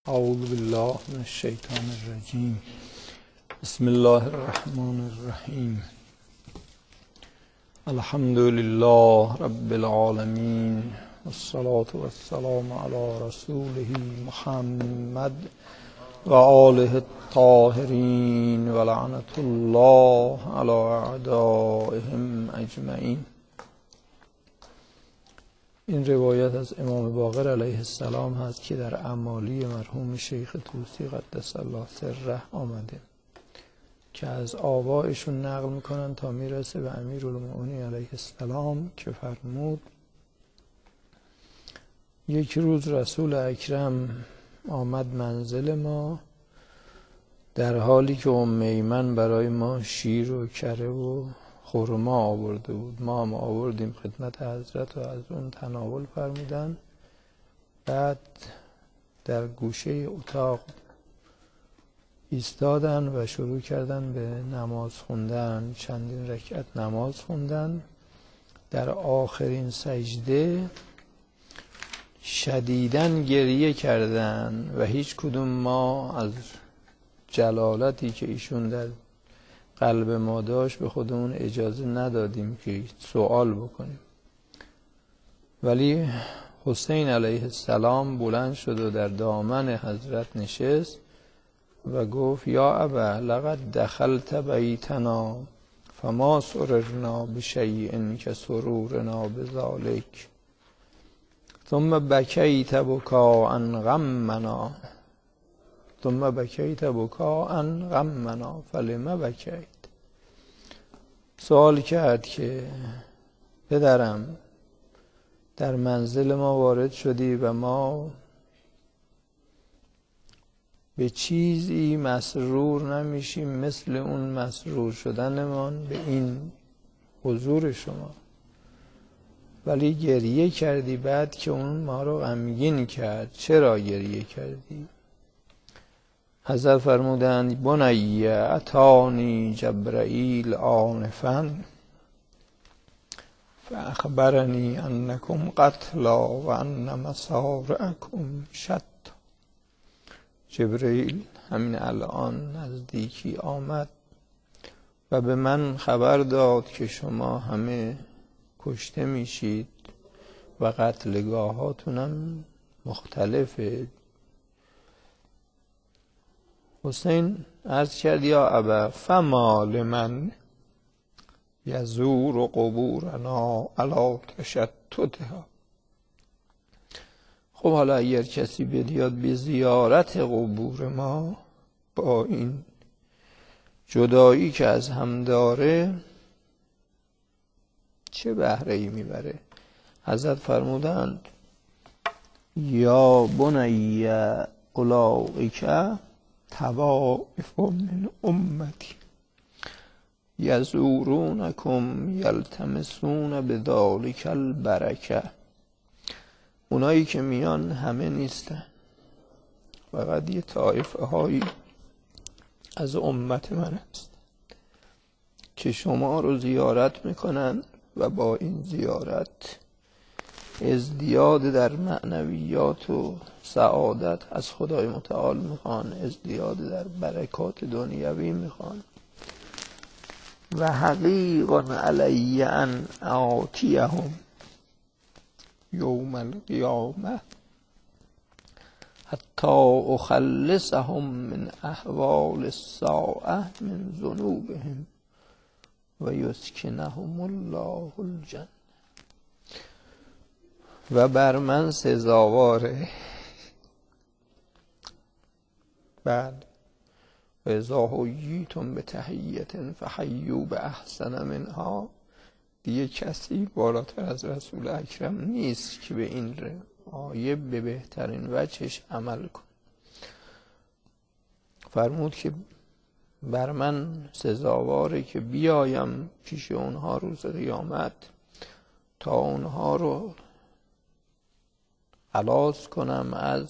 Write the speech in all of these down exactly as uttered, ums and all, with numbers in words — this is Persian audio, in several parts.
اعوذ بالله من الشیطان الرجیم. بسم الله الرحمن الرحیم. الحمد لله رب العالمین والصلاة والسلام علی رسوله محمد و آله الطاهرین و لعنت الله علی اعدائهم اجمعین. این روایت از امام باقر علیه السلام هست که در اعمالی مرحوم شیخ طوسی قدس الله سره آمده که از آبائشون نقل میکنن تا میرسه به امیرالمؤمنین علیه السلام که فرمود یک روز رسول اکرم آمد منزل ما در حالی که ام ایمن برای ما شیر و کره و خرما آورده بود. ما هم آوردیم خدمت حضرت و از اون تناول فرمودن. بعد در گوشه اتاق ایستادن و شروع کردن به نماز خوندن. چندین رکعت نماز خوندن. در آخرین سجده شدیداً گریه کردن و هیچ کدوم ما از جلالتی که ایشون در قلب ما داشت به خودمون اجازه ندادیم که سوال بکنیم. ولی حسین علیه السلام بلند شد و در دامن حضرت نشست و گفت یا ابا لقد دخلت بیتنا فما سررنا بشیء کسرورنا بذلک ثم بکیت بکاء غمنا ثم بکیت بکاء غمنا فلم بکیت. سوال کرد که پدرم در منزل ما وارد شدی و ما به چیزی مسرور نمیشیم مثل اون مسرور شدنمان به این حضور شما، ولی گریه کردی بعد که اون ما رو غمگین کرد. چرا گریه کردی؟ حضرت فرمودند بنی اتانی جبرائیل آنفا فاخبرنی انکم قتلا و ان مصارعکم شتی. جبرائیل همین الان نزدیکی آمد و به من خبر داد که شما همه کشته میشید و قتلگاهاتونم مختلفه. حسین عرض کرد یا ابا فما لمن یزور قبورنا علی تشتتها. خب حالا اگر کسی بیاد به زیارت قبور ما با این جدایی که از هم داره چه بهره ای میبره؟ حضرت فرمودند یا بنی اولئک طوائف من امتی یزورونکم یلتمسون بذلک البرکه. اونایی که میان همه نیستن، فقط یه طایفه هایی از امت من هست که شما رو زیارت میکنن و با این زیارت ازدیاد در معنویات و سعادت از خدای متعال میخوان، ازدیاد در برکات دنیوی میخوان. و حقیق علی ان آتیهم یوم القیامه حتی اخلصهم من احوال الساعه من ذنوبهم و یسکنهم الله الجنه. و بر من سزاواره بعد و اذا حییتم بتحیة فحیوا باحسن منها. دیگه کسی بالاتر از رسول اکرم نیست که به این آیه به بهترین وجهش عمل کن. فرمود که بر من سزاواره که بیایم پیش اونها روز قیامت تا اونها رو خلاص کنم از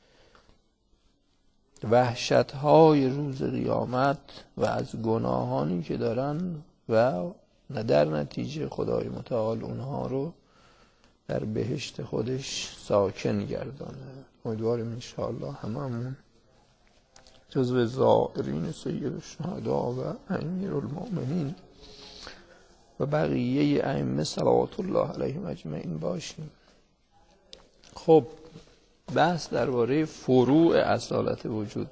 وحشت‌های روز قیامت و از گناهانی که دارن و در نتیجه خدای متعال اونها رو در بهشت خودش ساکن گردانه. امیدواریم انشاءالله هممون جزو زائرین سید الشهدا و امیر المؤمنین و بقیه ائمه صلوات الله علیهم اجمعین باشیم. خب بحث درباره فروع اصالت وجود.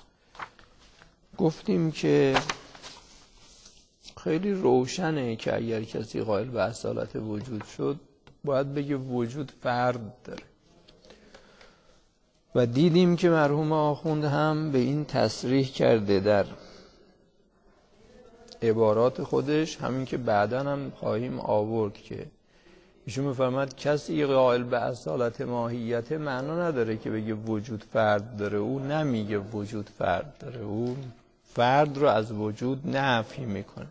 گفتیم که خیلی روشنه که اگر کسی قائل به اصالت وجود شد باید بگه وجود فرد داره و دیدیم که مرحوم آخوند هم به این تصریح کرده در عبارات خودش، همین که بعداً هم خواهیم آورد که ایشون می‌فرماد کسی قائل به اصالت ماهیت معنا نداره که بگه وجود فرد داره. او نمیگه وجود فرد داره، او فرد رو از وجود نفی میکنه.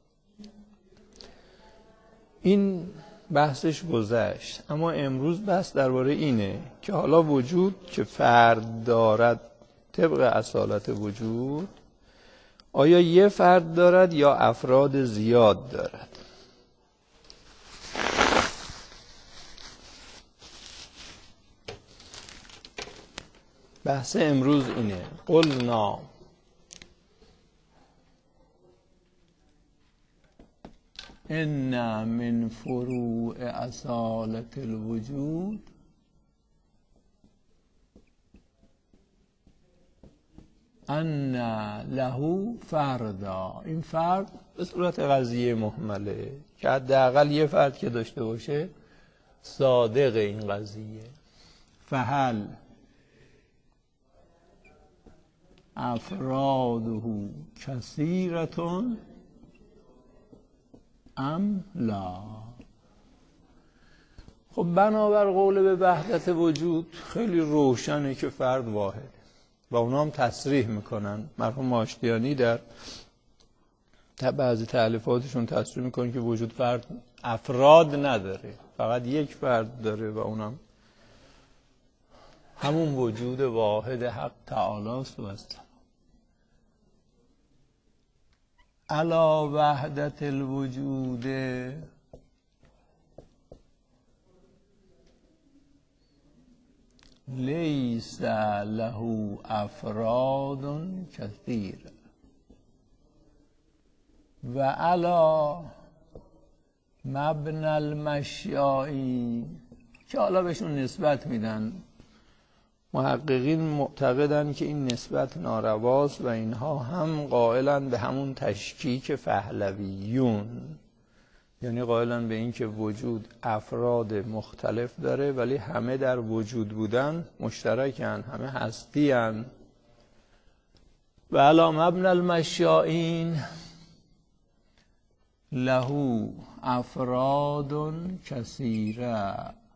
این بحثش گذشت، اما امروز بحث درباره اینه که حالا وجود که فرد دارد طبق اصالت وجود، آیا یه فرد دارد یا افراد زیاد دارد؟ بحث امروز اینه. قلنا ان من فروع اصالت الوجود ان له فردا. این فرد به صورت قضیه محمله که حداقل یه فرد که داشته باشه صادق این قضیه. فهل افراده کثیرتون ام لا. خب بنابر قول به وحدت وجود خیلی روشنه که فرد واحده و اونا هم تصریح میکنن. مرحوم آشتیانی در بعضی تألیفاتشون تصریح میکنن که وجود فرد افراد نداره، فقط یک فرد داره و اونم همون وجود واحد حق تعالی است. و است علا وحدت الوجود لیس له افراد کثیر و علا مبنى المشیائی که حالا بهشون نسبت میدن. محققین معتقدن که این نسبت نارواست و اینها هم قائلن به همون تشکیک پهلویون، یعنی قائلن به این که وجود افراد مختلف داره ولی همه در وجود بودن مشترکن، همه هستی‌اند. و علی مبنی المشیاین له افراد کثیره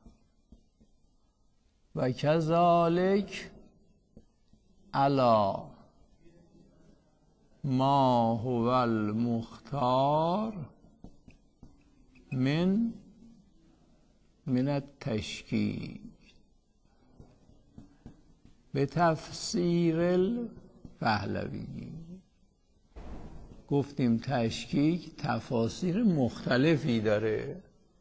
و کذالک علی ما هو المختار من من التشکیک به تفسیر الپهلوی. گفتیم تشکیک تفاسیر مختلفی داره.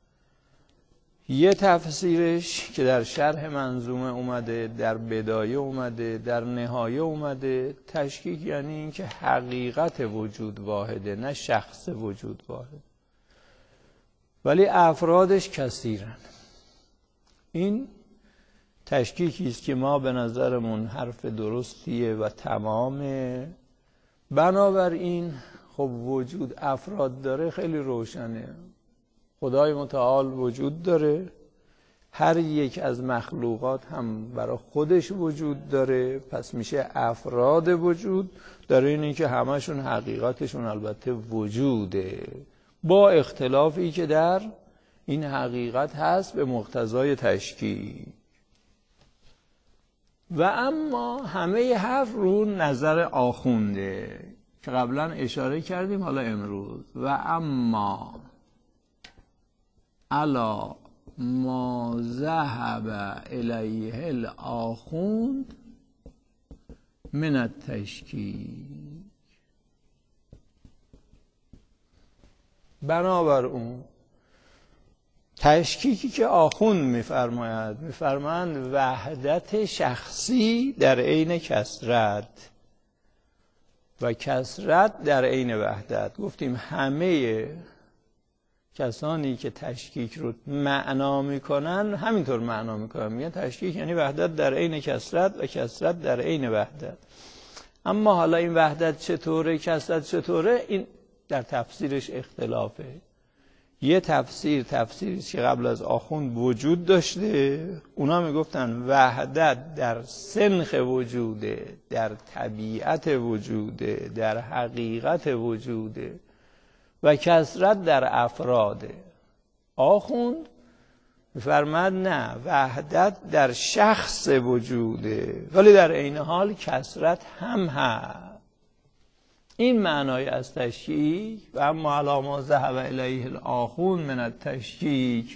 یه تفسیرش که در شرح منظومه اومده، در بدایه اومده، در نهایه اومده، تشکیک یعنی این که حقیقت وجود واحده نه شخص وجود واحد، ولی افرادش کثیرن. این تشکیکی است که ما به نظرمون حرف درستیه و تمامه. بنابراین خب وجود افراد داره خیلی روشنه. خدای متعال وجود داره، هر یک از مخلوقات هم برای خودش وجود داره، پس میشه افراد وجود داره. اینه که همشون حقیقتشون البته وجوده، با اختلافی که در این حقیقت هست به مقتضای تشکیک. و اما همه حرف رو نظر آخونده که قبلا اشاره کردیم، حالا امروز. و اما علا ما ذهب الیه الاخوند من التشکیک، بنابر اون تشکیکی که آخوند میفرماید، میفرمایند وحدت شخصی در عین کثرت و کثرت در عین وحدت. گفتیم همه کسانی که تشکیک رو معنا میکنن همینطور معنا میکنن، میگن تشکیک یعنی وحدت در عین کثرت و کثرت در عین وحدت. اما حالا این وحدت چطوره، کثرت چطوره، این در تفسیرش اختلافه. یه تفسیر تفسیری که قبل از آخوند وجود داشته، اونا میگفتن وحدت در سنخ وجوده، در طبیعت وجوده، در حقیقت وجوده و کثرت در افراده. آخوند میفرماد نه، وحدت در شخص وجوده ولی در عین حال کثرت هم هست. این معنای از تشکیک. و اما علی ما ذهب الیه الاخون من التشکیک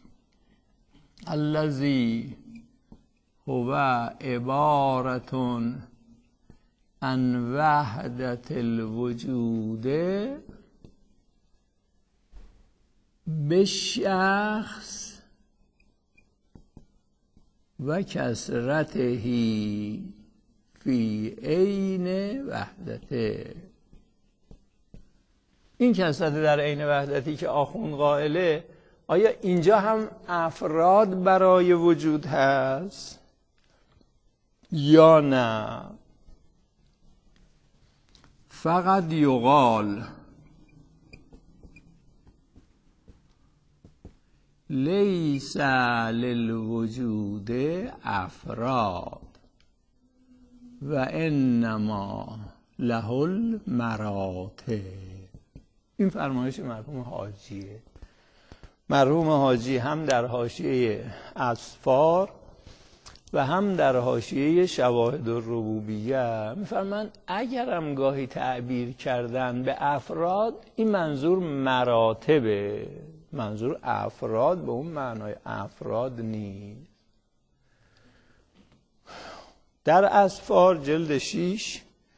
الذی هو عبارة عن وحدت الوجود بالشخص و کثرته فی عین وحدته. این کثرت در عین وحدتی که آخوند قائله، آیا اینجا هم افراد برای وجود هست یا نه؟ فقط یقال لیس للوجود افراد و انما له المراتب. این فرمایش مرحوم حاجیه. مرحوم حاجی هم در حاشیه اصفار و هم در حاشیه شواهد الربوبیه میفرمایند اگرم گاهی تعبیر کردن به افراد، این منظور مراتبه، منظور افراد به اون معنای افراد نیست. در اصفار جلد شیش،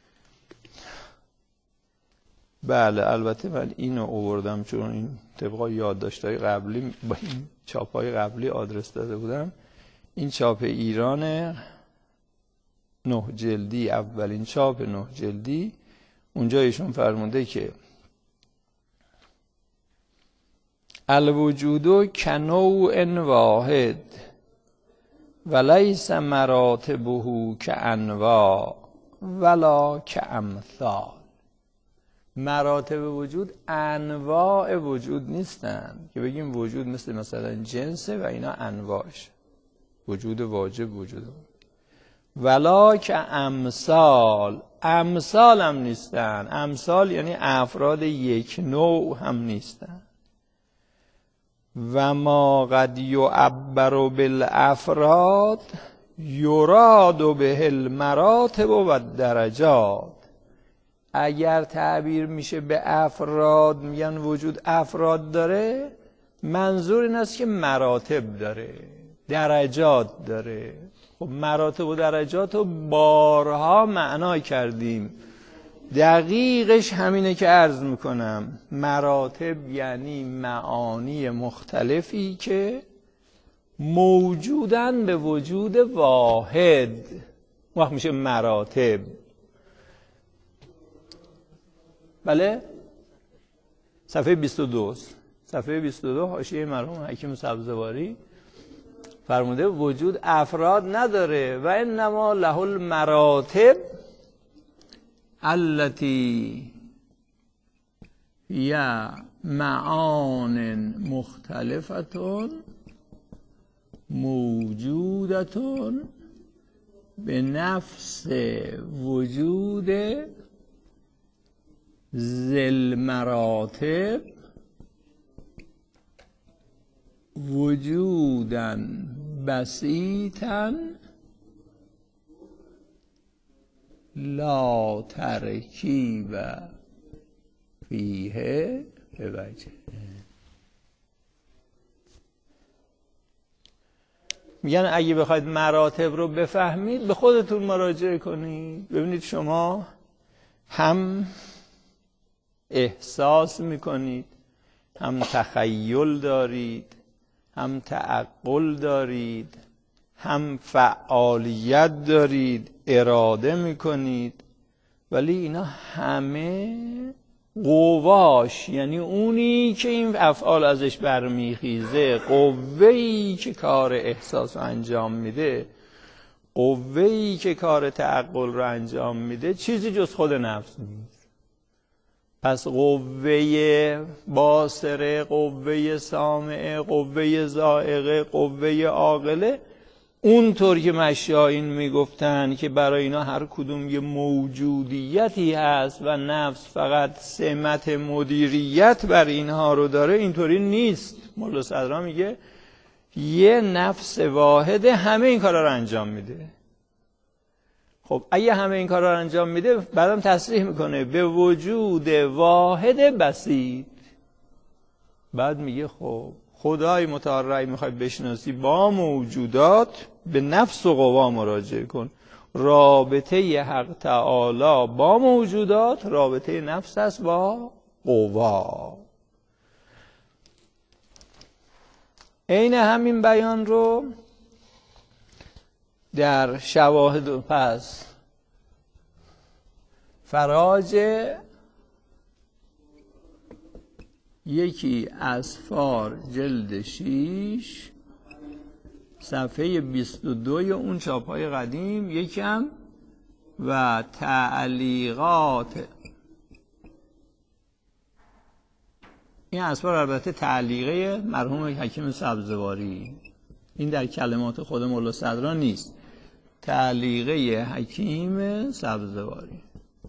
بله البته من اینو آوردم چون این طبقا یادداشت‌های قبلی با این چاپ‌های قبلی آدرس داده بودم. این چاپ ایران نه جلدی، اولین چاپ نه جلدی، اونجا ایشون فرموده که الوجود کنوع واحد ولیس مراتبه کانواع ولا کامثال. مراتب وجود انواع وجود نیستن که بگیم وجود مثل مثلا جنسه و اینا انواعش، وجود واجب وجود، ولا کامثال، امثال هم نیستن. امثال یعنی افراد یک نوع هم نیستن. و ما قد یعبر بالافراد یراد به المراتب و الدرجات. اگر تعبیر میشه به افراد، میگن وجود افراد داره، منظور این است که مراتب داره، درجات داره. خب مراتب و درجات رو بارها معنا کردیم، دقیقش همینه که عرض میکنم. مراتب یعنی معانی مختلفی که موجودن به وجود واحد، وقت میشه مراتب. بله صفحه بیست و دو، صفحه بیست و دو حاشیه مرحوم حکیم سبزواری فرموده وجود افراد نداره و انما له المراتب التي هي معان مختلفة موجودة به نفس وجود ذل مراتب وجودا بسیطا لا ترکیب فیه به وجه. میگن اگه بخواید مراتب رو بفهمید به خودتون مراجعه کنید. ببینید شما هم احساس میکنید، هم تخیل دارید، هم تعقل دارید، هم فعالیت دارید، اراده میکنید، ولی اینا همه قواش، یعنی اونی که این افعال ازش برمیخیزه، قوه‌ای که کار احساس رو انجام میده، قوه‌ای که کار تعقل رو انجام میده، چیزی جز خود نفس نیست. پس قوه باصره، قوه سامعه، قوه ذائقه، قوه عاقله، اونطور که مشایین میگفتن که برای اینا هر کدوم یه موجودیتی هست و نفس فقط سمت مدیریت بر اینها رو داره، اینطوری نیست. مولا صدرا میگه یه نفس واحده همه این کارا رو انجام میده. خب اگه همه این کارا رو انجام میده، بعدم تصریح میکنه به وجود واحد بسیط. بعد میگه خب خدای متعال رأی میخوای بشناسی با موجودات، به نفس و قوا مراجعه کن. رابطه حق تعالی با موجودات رابطه نفس است با قوا. عین همین بیان رو در شواهد و پس فراج یکی اسفار جلد شیش صفحه بیست و دو اون چاپ‌های قدیم یکم و تعلیقات، این اسفار البته تعلیقه مرحوم حکیم سبزواری، این در کلمات خود مولا صدرا نیست، تعلیقه حکیم سبزواری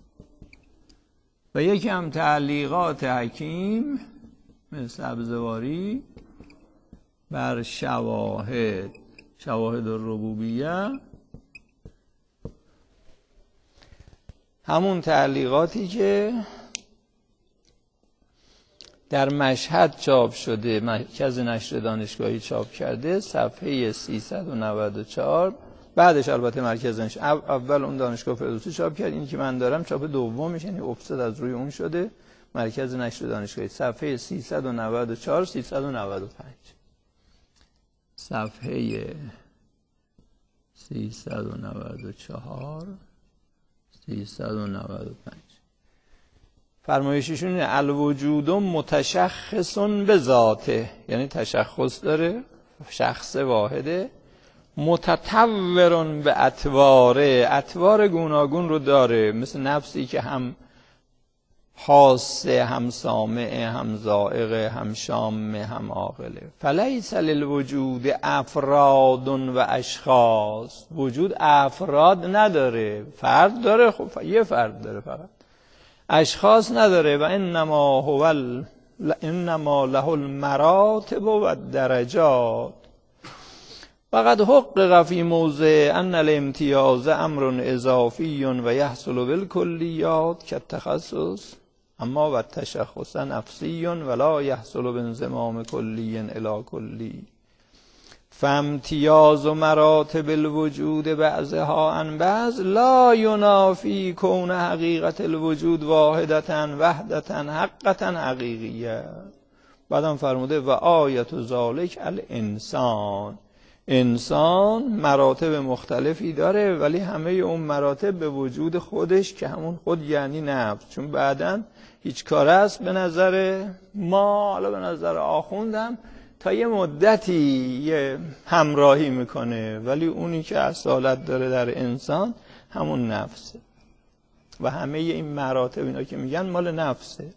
و یکم تعلیقات حکیم سبزواری بر شواهد، شواهد الربوبیه، همون تعلیقاتی که در مشهد چاپ شده، مرکز نشر دانشگاهی چاپ کرده، صفحه سیصد و نود و چهار. بعدش البته مرکز نشر اول اون دانشگاه فردوسی چاپ کرد، این که من دارم چاپ دومش، یعنی افسد از روی اون شده، مرکز نشر دانشگاهی صفحه سیصد و نود و چهار سیصد و نود و پنج، صفحه سیصد و نود و چهار سیصد و نود و پنج. فرمایششون الوجود متشخص به ذاته، یعنی تشخص داره، شخص واحده، متطور به اطواره، اطوار گوناگون رو داره، مثل نفسی که هم حاسه، هم سامعه، هم ذائقه، هم شامه، هم عاقله. فلیس للوجود افراد و اشخاص، وجود افراد نداره، فرد داره، خب یه فرد داره فقط، اشخاص نداره. و انما هو ال... انما له المراتب و الدرجات. فقد حقق فی موضع ان الامتیاز امر اضافی و یحصل بالکلیات کالتخصص، اما و التشخص نفسی ولا یحصل بانضمام کلی الی کلی. فامتیاز و مراتب الوجود بعضها عن بعض لا ینافی کون حقیقت الوجود واحدتا وحدتا حقتا حقیقیه. بعدم فرموده و آیت ذالک الانسان، انسان مراتب مختلفی داره، ولی همه اون مراتب به وجود خودش که همون خود یعنی نفس، چون بعداً هیچ کار است به نظر ما، حالا به نظر آخوندم تا یه مدتی یه همراهی میکنه، ولی اونی که اصالت داره در انسان همون نفسه و همه این مراتب اینا که میگن مال نفسه.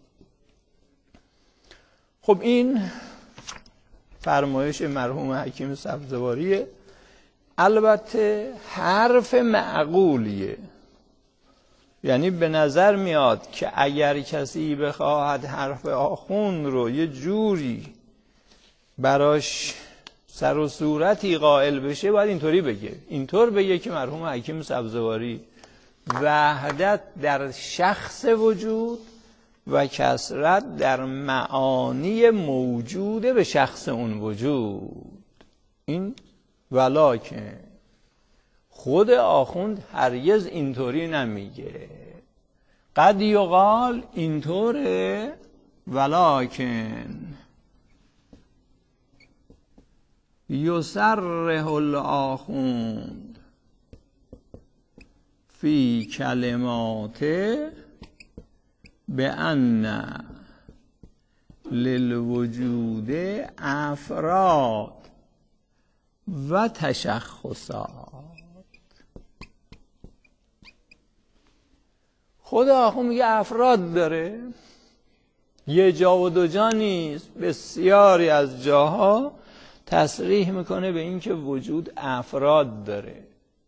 خب این فرمایش مرحوم حکیم سبزواریه، البته حرف معقولیه، یعنی به نظر میاد که اگر کسی بخواهد حرف آخوند رو یه جوری براش سر و صورتی قائل بشه باید اینطوری بگه، اینطور بگه که مرحوم حکیم سبزواری وحدت در شخص وجود و کثرت در معانی موجوده به شخص اون وجود. این ولکن خود آخوند هرگز اینطوری نمیگه، قد یقال اینطوره ولکن یصرح الآخوند فی کلمات بأن للوجود افراد و تشخصات. خود آخوند میگه افراد داره، یه جا و دو جا نیست، بسیاری از جاها تصریح میکنه به این که وجود افراد داره،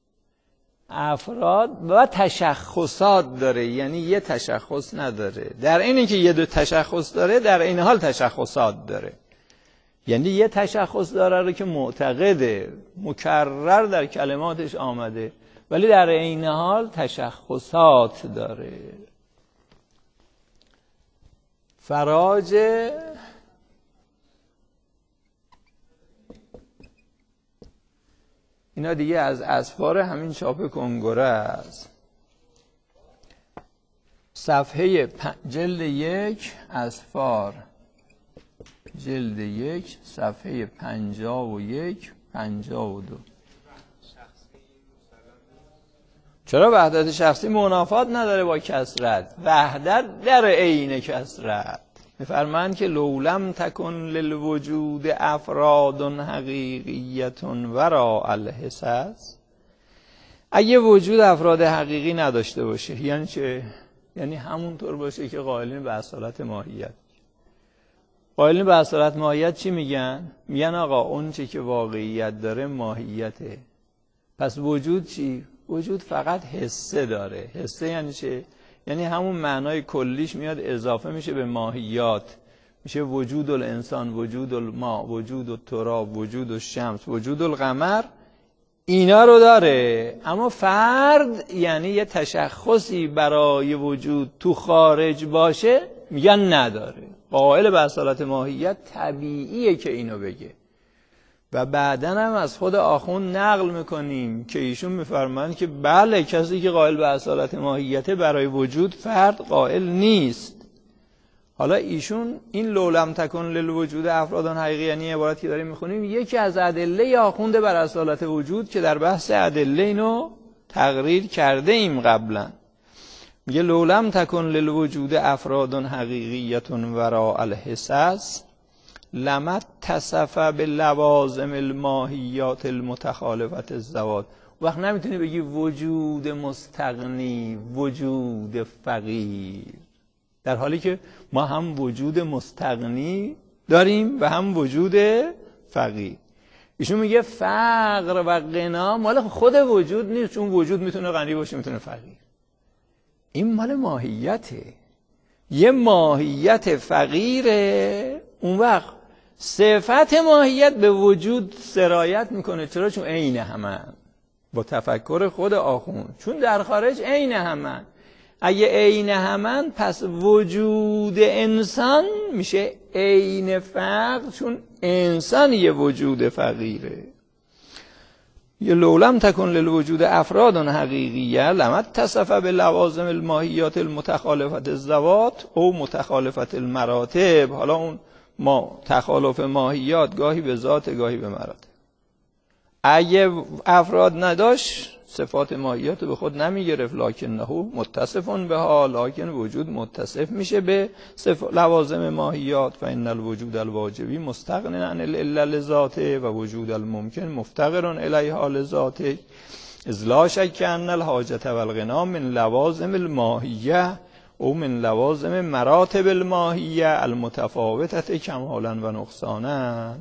افراد و تشخصات داره، یعنی یه تشخص نداره. در این که یه دو تشخص داره، در این حال تشخصات داره، یعنی یه تشخص داره رو که معتقده، مکرر در کلماتش آمده، ولی در این حال تشخصات داره. فراج اینا دیگه از اسفار همین چاپ کنگره است. صفحه جلد یک، اسفار جلد یک، صفحه پنجاه و یک پنجاه و دو. چرا وحدت شخصی منافات نداره با کثرت؟ وحدت در عین کثرت. میفرمایند که لولم تکن للوجود افراد حقیقیت وراء الحساس، اگه وجود افراد حقیقی نداشته باشه یعنی چه؟ یعنی همونطور باشه که قائلین به اصالت ماهیت. قائلین به اصالت ماهیت چی میگن؟ میگن آقا اون چه که واقعیت داره ماهیته. پس وجود چی؟ وجود فقط حسه داره. حسه یعنی چه؟ یعنی همون معنای کلیش میاد اضافه میشه به ماهیات، میشه وجود الانسان، وجود الماء، وجود التراب، وجود الشمس، وجود القمر، اینا رو داره. اما فرد یعنی یه تشخصی برای وجود تو خارج باشه میگن نداره. قائل به اصالت ماهیت طبیعیه که اینو بگه. و بعداً هم از خود آخوند نقل میکنیم که ایشون میفرمایند که بله کسی که قائل به اصالت ماهیت برای وجود فرد قائل نیست. حالا ایشون این لولم تکن للوجود افرادان حقیقی، یعنی عبارتی که داریم میخونیم یکی از ادله آخوند بر اصالت وجود که در بحث ادله اینو تقریر کرده ایم قبلا. میگه لولم تکن للوجود افرادان حقیقیت وراء الحساس لما اتصف باللوازم الماهیات المتخالفت الذوات. وقت نمیتونی بگی وجود مستغنی، وجود فقیر، در حالی که ما هم وجود مستغنی داریم و هم وجود فقیر. ایشون میگه فقر و غنا مال خود وجود نیست، چون وجود میتونه غنی باشه میتونه فقیر. این مال ماهیته، یه ماهیت فقیره. اون وقت صفت ماهیت به وجود سرایت میکنه. چرا؟ چون عین همن. با تفکر خود آخوند، چون در خارج عین همن. اگه عین همن پس وجود انسان میشه عین فقر، چون انسان یه وجود فقیره. یه لولم تکن للوجود افراد حقیقیه لما اتصف باللوازم الماهیات المتخالفت الذوات او متخالفت المراتب. حالا اون ما تخالف ماهیات گاهی به ذات گاهی به مراتب. اگه افراد نداشت صفات ماهیات به خود نمیگرفت، لکنه متصفون به ها، لکن وجود متصف میشه به لوازم ماهیات. فان الوجود الواجبی مستغن عن الا لذاته و وجود الممکن مفتقر الیها لذاته، اذ لا شک ان الحاجت والغنا من لوازم الماهیه او من لوازم مراتب الماهیه المتفاوتة کمالا و نقصانا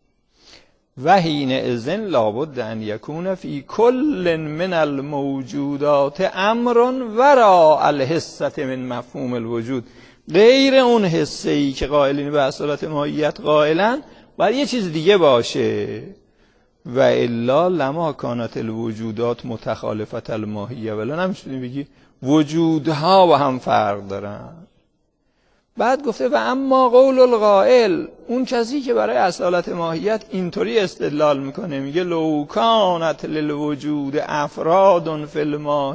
و حین اذن لابد ان یکون فی کل من الموجودات امر وراء الحسة من مفهوم الوجود. غیر اون حسه ای که قائلین به اصالت ماهیت قائلن باید یه چیز دیگه باشه. و الا لما کانت الوجودات متخالفت الماهیه، ولی نمیشونی بگی وجودها با هم فرق دارن. بعد گفته و اما قول القائل، اون کسی که برای اصالت ماهیت اینطوری استدلال میکنه، میگه لو کانت للوجود افراد فی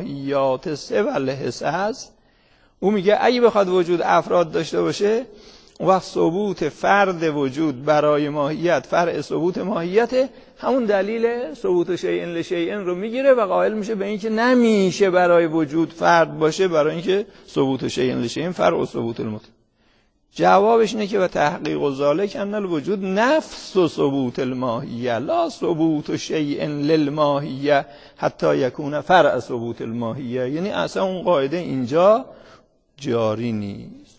الماهیات سوى الحساس، او میگه اگه بخواد وجود افراد داشته باشه اون وقت ثبوت فرد وجود برای ماهیت فرع ثبوت ماهیت همون دلیل ثبوت شیء لشیء رو میگیره و قائل میشه به اینکه نمیشه برای وجود فرد باشه برای اینکه ثبوت شیء لشیء فرع ثبوت المطلق. جوابش اینه که و تحقیق ذالک ان الوجود نفس و ثبوت الماهیه لا ثبوت شیء للماهیه حتی یکون فرع ثبوت الماهیه. یعنی اصلا اون قاعده اینجا جاری نیست.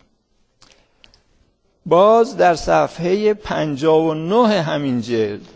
باز در صفحه پنجاه و نه همین جلد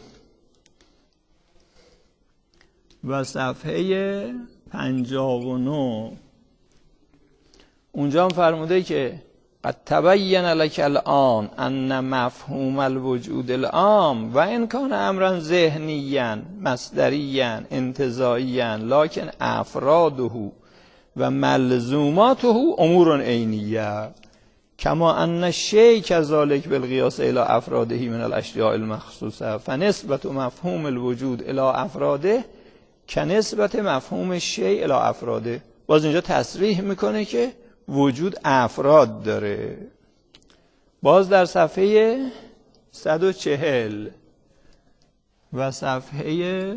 و صفحه پنجاه و نه اونجا هم فرموده که قد تبین لک الان ان مفهوم الوجود العام و ان کان امرا ذهنیا مصدریا انتزاعیا لکن افراده و ملزوماته امور عینیه کما ان الشیء كذلك بالقیاس الى افراده من الاشیاء المخصوصه فنسبت مفهوم الوجود الى افراده کنسبت مفهوم الشیء الى افراده. باز اینجا تصریح میکنه که وجود افراد داره. باز در صفحه صد و چهل و صفحه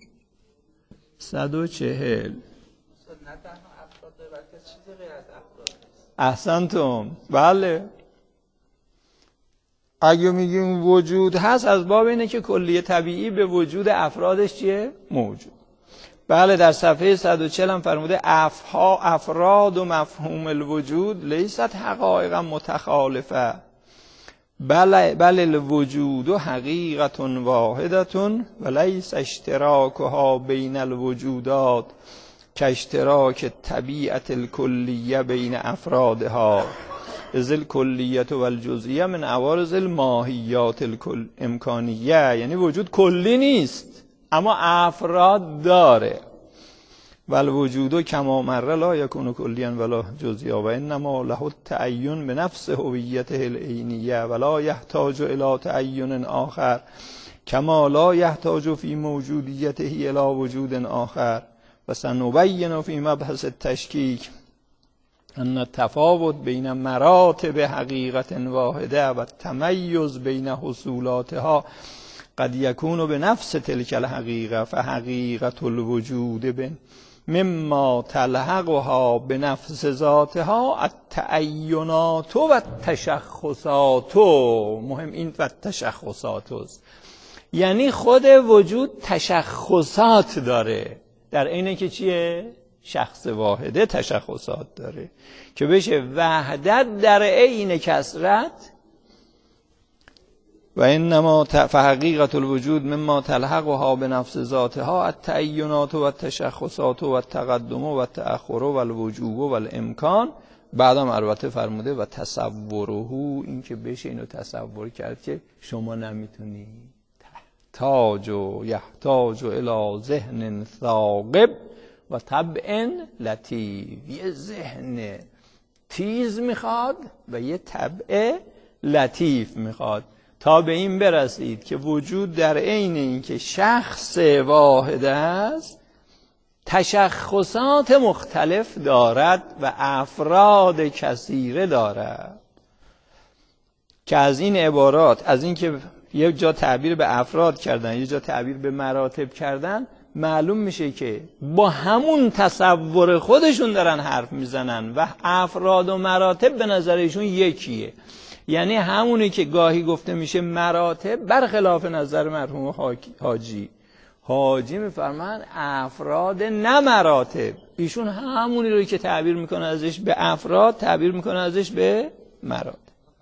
صد و چهل احسنتم. بله اگه میگیم وجود هست از باب اینه که کلیه طبیعی به وجود افرادش چیه؟ موجود. بله در صفحه صد و چهل هم فرموده افها افراد و مفهوم الوجود لیست حقایق متخالفه بله بله الوجود و حقیقت واحدت و لیس اشتراکها بین الوجودات که اشتراک طبیعت الکلیه بین افرادها از الکلیت و الجزئیه من عوارض الماهیات الکل امکانیه. یعنی وجود کلی نیست اما افراد داره. والوجود کما مر لا یکون کلیا ولا جزئیا و انما له التعین بنفس هویته العینیه ولا یحتاج الی تعین آخر کما لا یحتاج فی موجودیته الی وجود آخر و سنبین فی مبحث التشکیک ان التفاوت بین مراتب حقیقت واحده و التمیز بین حصولاتها قد یکون به نفس تلک الحقیقه فحقیقت الوجود بن مما تلحقها به نفس ذاتها التعینات و التشخصات. مهم این و التشخصات است. یعنی خود وجود تشخصات داره در اینه که چیه؟ شخص واحده تشخصات داره که بشه وحدت در عین کثرت و انما فحقیقت الوجود مما تلحقها به نفس ذاتها التعینات و التشخصات و التقدم و التأخر و الوجوب و الامکان. بعدم البته فرموده و تصوره این که بشه اینو تصور کرد که شما نمیتونی تاج و یحتاج الی ذهن ثاقب و طبع لطیف. یه ذهن تیز میخواد و یه طبع لطیف میخواد تا به این برسید که وجود در عین این که شخص واحد است تشخصات مختلف دارد و افراد کثیره دارد که از این عبارات از این که یه جا تعبیر به افراد کردن یه جا تعبیر به مراتب کردن معلوم میشه که با همون تصور خودشون دارن حرف میزنن و افراد و مراتب به نظرشون یکیه. یعنی همونی که گاهی گفته میشه مراتب برخلاف نظر مرحوم حاجی حاجی میفرمان افراد نه مراتب. ایشون همونی رو که تعبیر میکنه ازش به افراد تعبیر میکنه ازش به مراتب.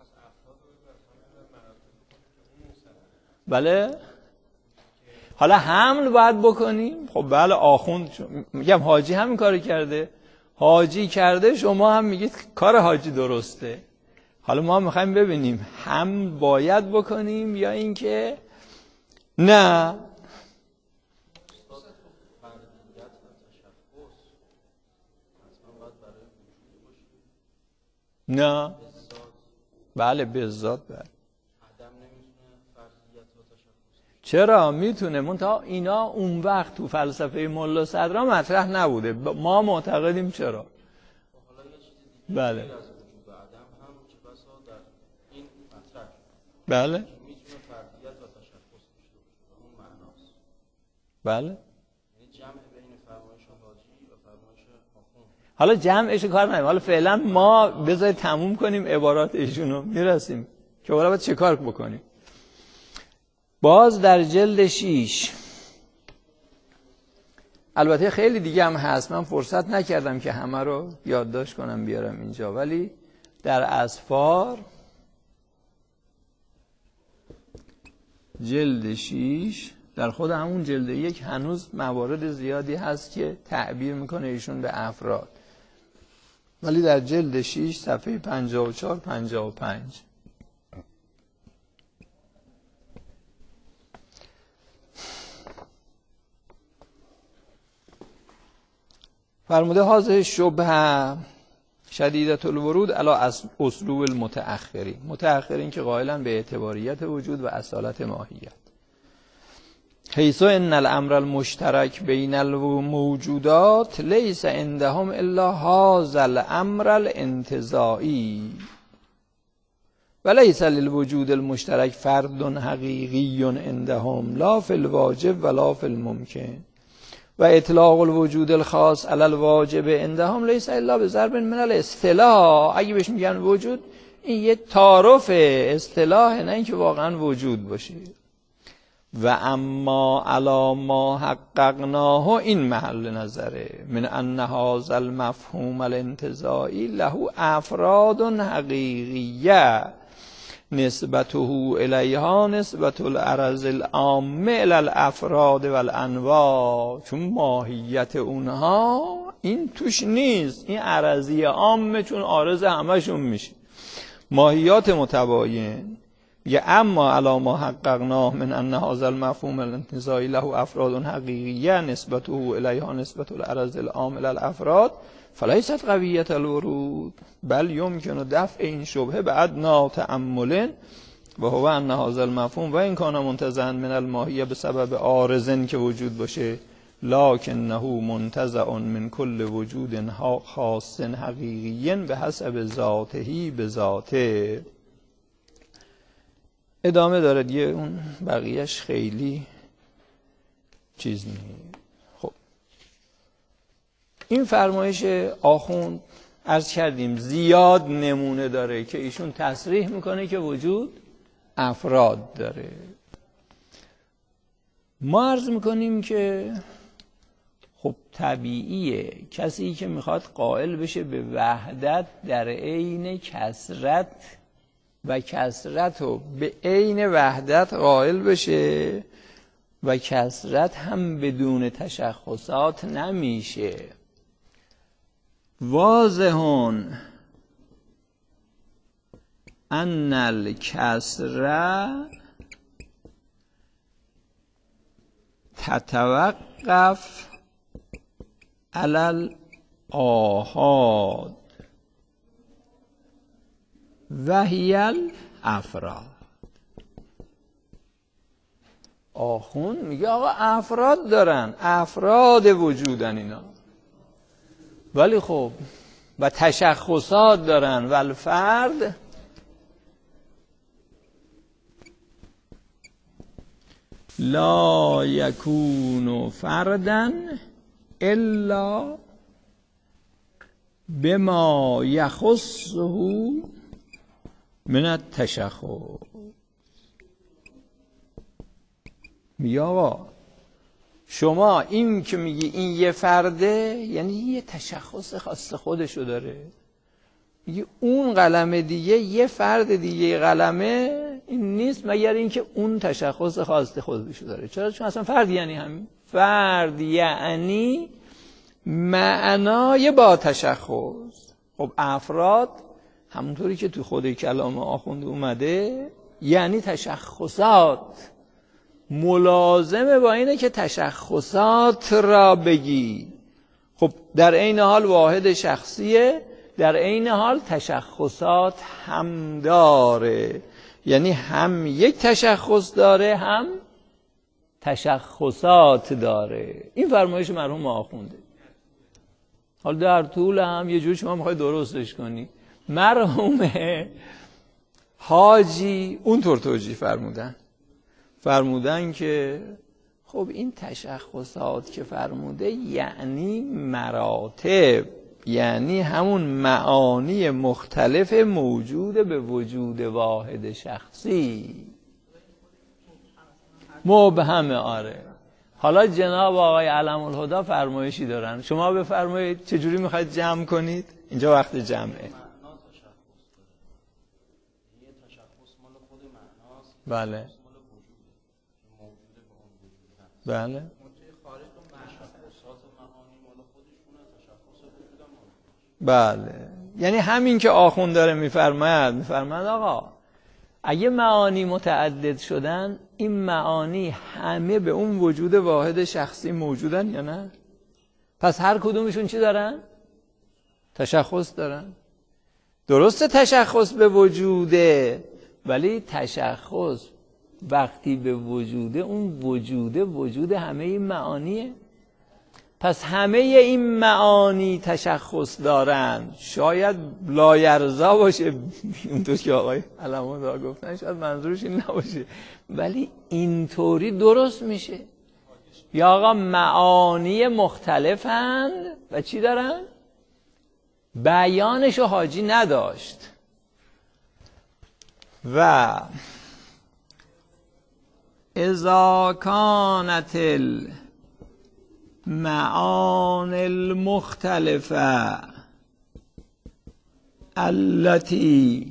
بله حالا حمل باید بکنیم. خب بله آخوند میگم حاجی همین کاری کرده حاجی کرده شما هم میگید کار حاجی درسته. حالا ما میخوایم ببینیم حمل باید بکنیم یا اینکه نه. نه بله به ذات بله. چرا میتونه منتها اینا اون وقت تو فلسفه ملا صدرا مطرح نبوده. ما معتقدیم چرا. بله بله بله حالا جمعش کار نداریم، حالا فعلا ما بذارید تموم کنیم عبارات ایشونو میرسیم که حالا باید چه کار بکنیم. باز در جلد شیش، البته خیلی دیگه هم هست، من فرصت نکردم که همه رو یادداشت کنم بیارم اینجا، ولی در اسفار جلد شیش در خود همون جلد یک هنوز موارد زیادی هست که تعبیر میکنه ایشون به افراد، ولی در جلد شیش صفحه پنجاه و چهار پنجاه و پنج فرموده هذه شبهه شدیدت الورود علی اسلوب المتأخرین، متأخرین که قائلن به اعتباریت وجود و اصالت ماهیت. حیث ان الامر المشترک بین الموجودات لیس عندهم الا هذا الامر الانتزاعی و لیس للوجود المشترک فرد حقیقی عندهم لا فی الواجب ولا فی الممکن و اطلاق الوجود الخاص علی الواجب عندهم لیس الا بضرب من الاصطلاح. اگه بهش میگن وجود، این یه تعارف اصطلاح، نه اینکه واقعا وجود باشه. و اما علی ما حققناه، این محل نظره، من ان هذا المفهوم الانتزاعی له افراد حقیقیه نسبته الیها نسبت العرض العام الی الافراد و الانواع، چون ماهیت اونها این توش نیست، این عرضی عامه، چون عارض همشون میشه، ماهیات متباین. یا اما علی ما حققناه من ان هذا المفهوم الانتزاعی له افراد حقیقیه نسبته الیها نسبت العرض العام الی الافراد فلیست قویت الورود بل یمکن دفع این شبهه بادنی تأمل و هو ان هذا المفهوم و این کان منتزعا من الماهیه به سبب عارض که وجود باشه لکنه منتزع من کل وجود خاص حقیقی به حسب ذاته به ذاته. ادامه داره دیگه، اون بقیهش خیلی چیز نیست. خب این فرمایش آخوند عرض کردیم زیاد نمونه داره که ایشون تصریح میکنه که وجود افراد داره. ما عرض میکنیم که خب طبیعیه کسی که میخواد قائل بشه به وحدت در عین کثرت و کثرت رو به عین وحدت قائل بشه و کثرت هم بدون تشخصات نمیشه. واضحون ان الکثره تتوقف علی الآحاد و هی الافراد. آخوند میگه آقا افراد دارن، افراد وجودن اینا، ولی خب و تشخصات دارن و الفرد لا یکون فردن الا بما یخصه من التشخص. میگه آقا شما این که میگی این یه فرده یعنی یه تشخص خاص خودشو داره، میگه اون قلمه دیگه یه فرد دیگه قلمه این نیست مگر اینکه اون تشخص خاص خودشو داره. چرا؟ چون اصلا فرد یعنی همین، فرد یعنی معنای با تشخص. خب افراد همونطوری که تو خود کلام آخوند اومده یعنی تشخصات، ملازمه با اینه که تشخصات را بگی. خب در عین حال واحد شخصیه، در عین حال تشخصات هم داره، یعنی هم یک تشخص داره هم تشخصات داره. این فرمایش مرحوم آخونده. حالا در طول هم یه جور شما میخوای درستش کنی. مرحوم حاجی اونطور توجیه فرمودن فرمودن که خب این تشخصات که فرموده یعنی مراتب، یعنی همون معانی مختلف موجود به وجود واحد شخصی. مبهمه. آره. حالا جناب آقای علم الهدی فرمایشی دارن، شما بفرمایید چجوری میخواید جمع کنید؟ اینجا وقت جمعه. بله بله بله. یعنی همین که آخوند داره میفرماید میفرماید آقا اگه معانی متعدد شدن، این معانی همه به اون وجود واحد شخصی موجودن یا نه؟ پس هر کدومشون چی دارن؟ تشخص دارن. درسته تشخص به وجوده، ولی تشخص وقتی به وجوده، اون وجوده وجود همه این معانیه. پس همه این معانی تشخص دارن. شاید لایرضا باشه اونطور که آقای علم‌الهدی گفتن، شاید منظورش این نباشه، ولی اینطوری درست میشه. یا آقا معانی مختلفند و چی دارن؟ بیانشو حاجی نداشت. و اذا کانت المعانی المختلفه التي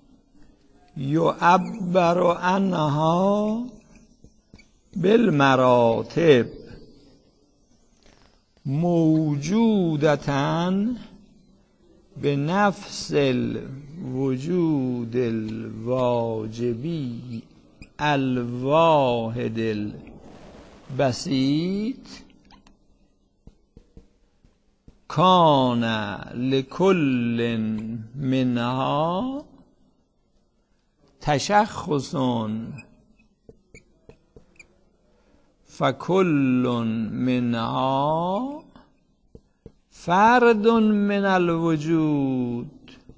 يعبر عنها بالمراتب موجودتاً به نفس الوجود الواجبی الواحد البسيط کان لكل منها تشخص فكل منها فرد من الوجود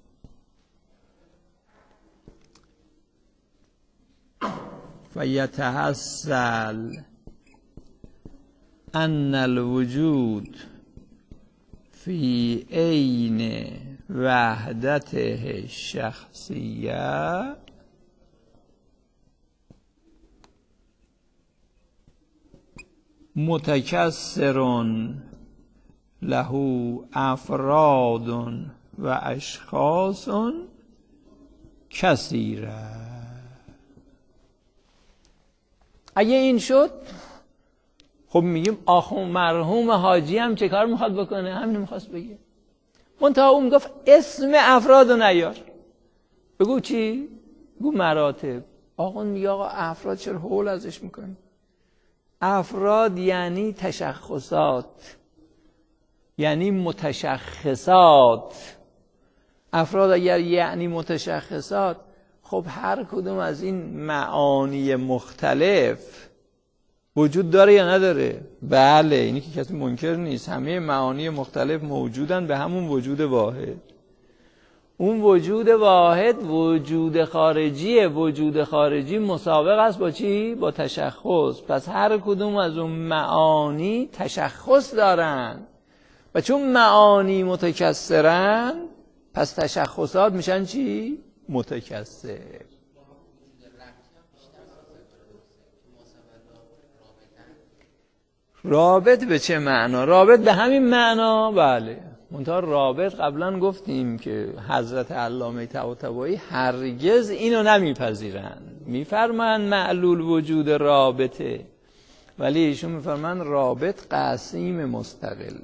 فيتحصل أن الوجود في عين وحدته الشخصية متكسر له افراد و اشخاص کثیره. اگه این شد، خب میگیم آخوند مرحوم حاجی هم چه کار میخواد بکنه؟ همین میخواست بگه. منتها اون گفت اسم افراد رو نیار، بگو چی؟ بگو مراتب. آخوند میگه آقا افراد چرا حول ازش میکنی؟ افراد یعنی تشخصات، یعنی متشخصات. افراد اگر یعنی متشخصات، خب هر کدوم از این معانی مختلف وجود داره یا نداره؟ بله، اینی که کسی منکر نیست. همه معانی مختلف موجودن به همون وجود واحد. اون وجود واحد وجود خارجیه. وجود خارجی مسابق است با چی؟ با تشخص. پس هر کدوم از اون معانی تشخص دارن و چون معانی متکثرن، پس تشخصات میشن چی؟ متکثر. رابط به چه معنا؟ رابط به همین معنا. بله، منتها رابط قبلا گفتیم که حضرت علامه طباطبایی هرگز اینو نمیپذیرند. میفرمان معلول وجود رابطه، ولی ایشون میفرمان رابط قسیم مستقله.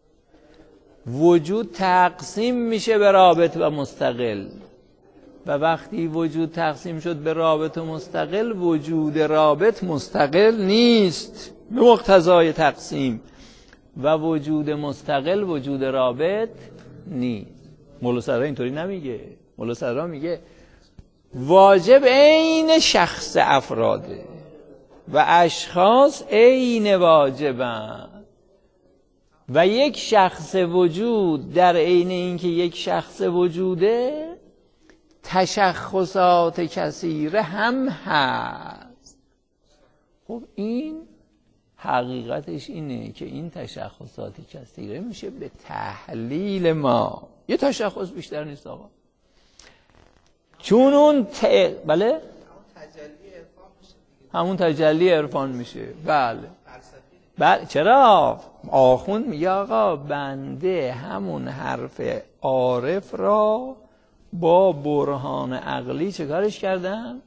وجود تقسیم میشه به رابط و مستقل، و وقتی وجود تقسیم شد به رابط و مستقل، وجود رابط مستقل نیست به مقتضای تقسیم، و وجود مستقل وجود رابط نیست. مولا صدرا اینطوری نمیگه. مولا صدرا میگه واجب عین شخص افراده و اشخاص عین واجبن، و یک شخص وجود در عین اینکه یک شخص وجوده تشخصات کثیره هم هست. خب این حقیقتش اینه که این تشخصات کثیره میشه به تحلیل ما. یه تشخص بیشتر نیست آقا. چون اون ت... بله همون تجلی عرفان میشه. بله بله. چرا؟ آخوند میگه آقا بنده همون حرف عارف را با برهان عقلی چه کارش کردن؟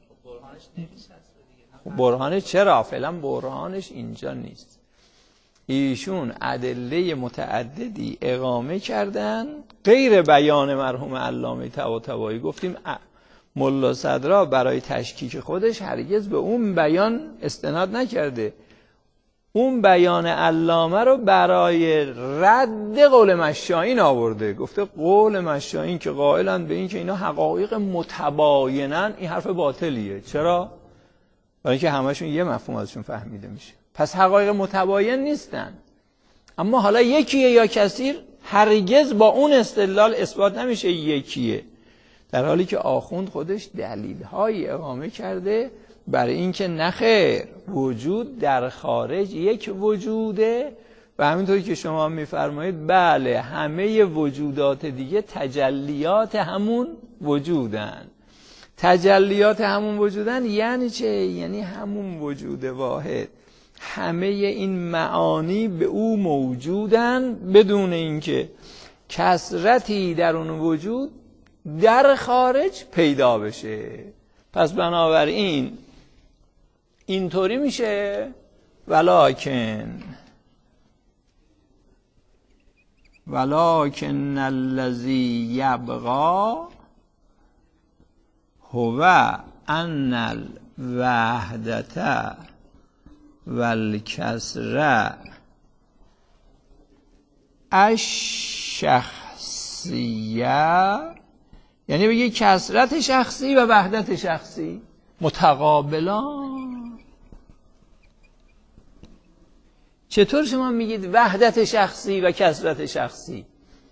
برهانش چرا؟ فعلا برهانش اینجا نیست. ایشون ادله متعددی اقامه کردن غیر بیان مرحوم علامه طباطبایی. گفتیم ملا صدرا برای تشکیک خودش هرگز به اون بیان استناد نکرده. اون بیان علامه رو برای رد قول مشایین آورده. گفته قول مشایین که قائلن به این که اینا حقایق متباینن، این حرف باطلیه. چرا؟ برای اینکه همشون یه مفهوم ازشون فهمیده میشه. پس حقایق متباین نیستن. اما حالا یکیه یا کثیر، هرگز با اون استدلال اثبات نمیشه یکیه، در حالی که آخوند خودش دلیل‌هایی اقامه کرده برای اینکه نخیر، وجود در خارج یک وجوده و همینطوری که شما میفرمایید بله همه وجودات دیگه تجلیات همون وجودن. تجلیات همون وجودن یعنی چه؟ یعنی همون وجود واحد. همه این معانی به او موجودن بدون اینکه کثرتی در اون وجود در خارج پیدا بشه. پس بنابراین اینطوری میشه ولکن ولکن الذی یبقی هو ان الوحدة والکسرة الشخصیه، یعنی بگی کثرت شخصی و وحدت شخصی متقابلان. چطور شما میگید وحدت شخصی و کثرت شخصی؟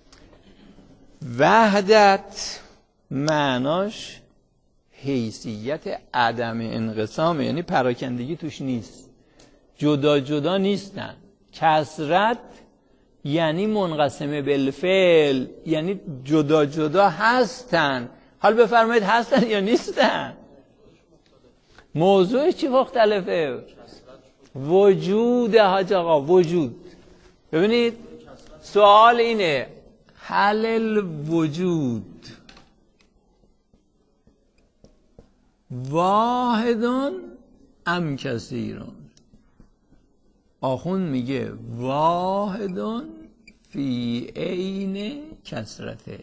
وحدت معناش حیثیت عدم انقسامه، یعنی پراکندگی توش نیست، جدا جدا نیستن. کثرت یعنی منقسمه بالفعل، یعنی جدا جدا هستن. حال بفرمایید هستن یا نیستن؟ موضوع چی مختلفه؟ وجود حاج آقا، وجود. ببینید سوال اینه هل الوجود واحدون ام کثیرون؟ آخوند میگه واحدون فی عین کثرته،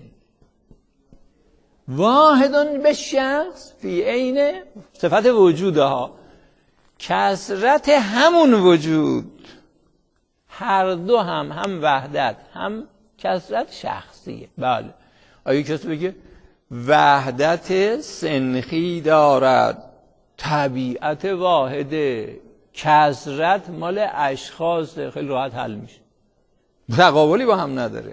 واحدون به شخص فی عین صفت وجودها، کثرت همون وجود. هر دو هم هم وحدت هم کثرت شخصیه. بله. آیا کسی بگه وحدت سنخی دارد، طبیعت واحده، کثرت مال اشخاص، خیلی راحت حل میشه، تقابلی با هم نداره.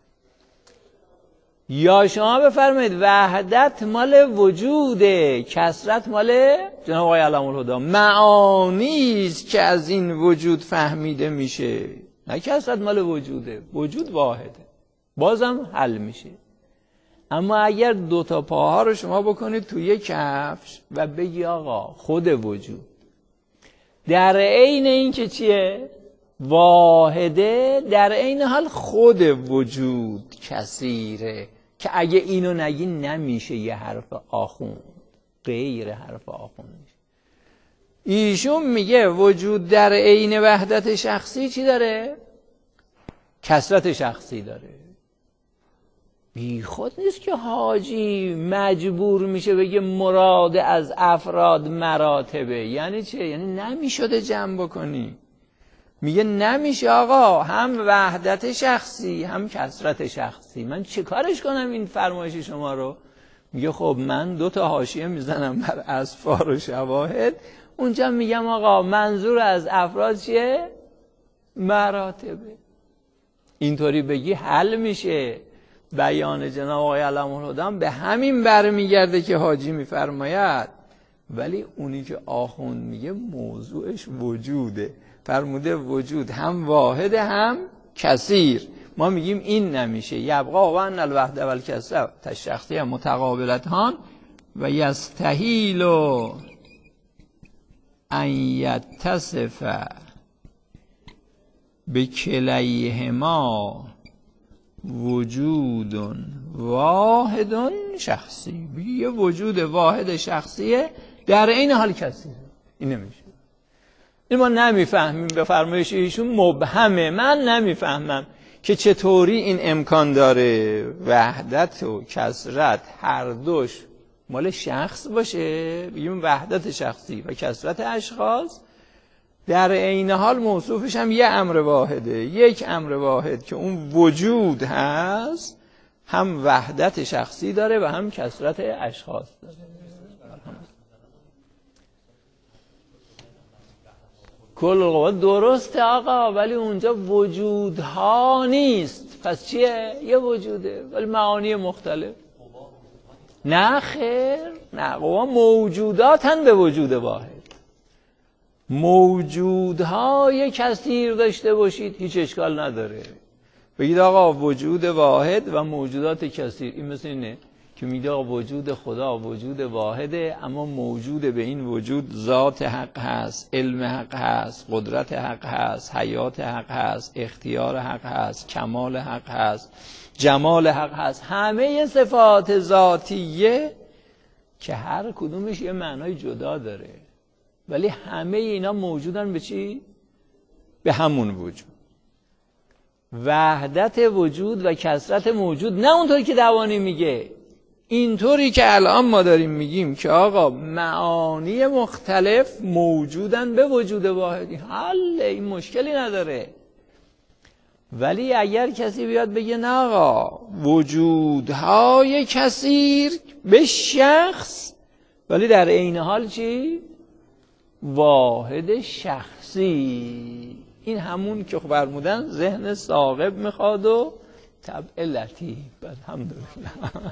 یا شما بفرمایید وحدت مال وجوده، کثرت مال جناب آقای علم الهدی، معانی است که از این وجود فهمیده میشه، نه کثرت مال وجوده، وجود واحده، بازم حل میشه. اما اگر دو تا پاها رو شما بکنید توی یک کفش و بگی آقا خود وجود در عین این که چیه؟ واحده، در عین حال خود وجود کثیره، که اگه اینو نگی نمیشه یه حرف آخوند، غیر حرف آخوند میشه. ایشون میگه وجود در عین وحدت شخصی چی داره؟ کثرت شخصی داره. بی خود نیست که حاجی مجبور میشه بگه مراد از افراد مراتبه. یعنی چه؟ یعنی نمیشده جمع بکنی. میگه نمیشه آقا، هم وحدت شخصی هم کثرت شخصی. من چه کارش کنم این فرمایش شما رو؟ میگه خب من دو تا حاشیه میزنم بر اسفار و شواهد، اونجا میگم آقا منظور از افراد چیه؟ مراتبه. اینطوری بگی حل میشه. بیان جناب آقای علم الهدی به همین برمیگرده که حاجی میفرماید، ولی اونی که آخوند میگه موضوعش وجوده. فرموده وجود هم واحد هم کثیر. ما میگیم این نمیشه. یبقا و ان الوحده و الکثرة تشخصی متقابلتان و یستحیل ان یتصف بکلیهما وجود واحد شخصی. یه وجود واحد شخصیه در این حال کثیره. این نمیشه. این ما نمیفهمیم. به فرمایش ایشون مبهمه. من نمیفهمم که چطوری این امکان داره وحدت و کثرت هر دوش مال شخص باشه، بگیم وحدت شخصی و کثرت اشخاص، در عین حال موصوفش هم یه امر واحده. یک امر واحد که اون وجود هست، هم وحدت شخصی داره و هم کثرت اشخاص داره. کل قوت درسته آقا، ولی اونجا وجودها نیست. پس چیه؟ یه وجوده ولی معانی مختلف. نه خیر، نه، قوا موجوداتن به وجود واحد. موجودهای کثیر داشته باشید هیچ اشکال نداره. بگید آقا وجود واحد و موجودات کثیر. این مثل اینه که میگه وجود خدا وجود واحده، اما موجود به این وجود ذات حق هست، علم حق هست، قدرت حق هست، حیات حق هست، اختیار حق هست، کمال حق هست، جمال حق هست. همه صفات ذاتیه که هر کدومش یه معنای جدا داره، ولی همه اینا موجودن به چی؟ به همون وجود. وحدت وجود و کثرت موجود، نه اونطوری که دوانی میگه، اینطوری که الان ما داریم میگیم که آقا معانی مختلف موجودن به وجود واحدی. حل، این مشکلی نداره. ولی اگر کسی بیاد بگه نه آقا وجودهای کثیر به شخص، ولی در عین حال چی؟ واحد شخصی، این همون که فرمودن ذهن ثاقب میخواد و طبع لطیف. الحمدلله.